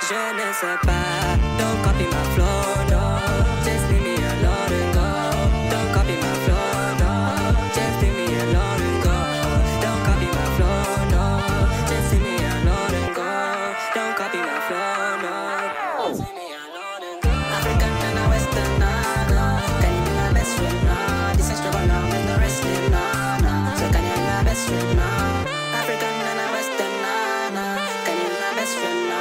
Je ne sais pas, don't copy my flow, no. Just leave me alone and go. Don't copy my flow, no. Just leave me alone and go. Don't copy my flow, no. Just leave me alone and go. Don't copy my flow, no. Just leave me alone and go. African and a Western, no. Can you be my best friend, no? This is trouble now, with no wrestling, no. So can you be my best friend, no? African and a Western, no. Can you be my best friend, no?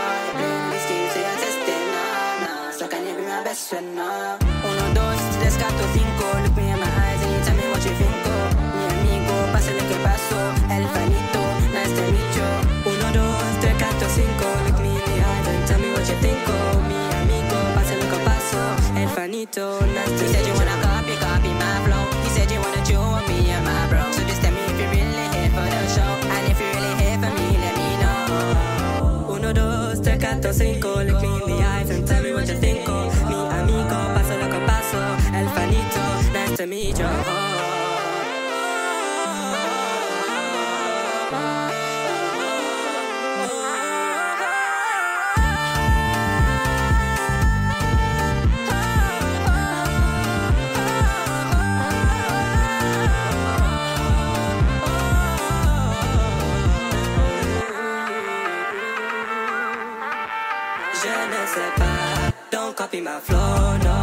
Best friend, no. 1, 2, 3, 4, 5. Look me in my eyes and you tell me what you think of. Mi amigo, pásale que paso. El fanito, nice to meet you. 1, 2, 3, 4, 5. Look me in the eyes and tell me what you think of. Mi amigo, pásale que paso. El fanito, nice to meet you. He said you wanna copy my flow. He said you wanna chew on me and my bro. So just tell me if you're really here for the show. And if you're really here for me, let me know. 1, 2, 3, 4, 5. Look me in the eyes and tell me what you think of. El fanito, nice to meet you. Je ne sais pas, don't copy my flow, no.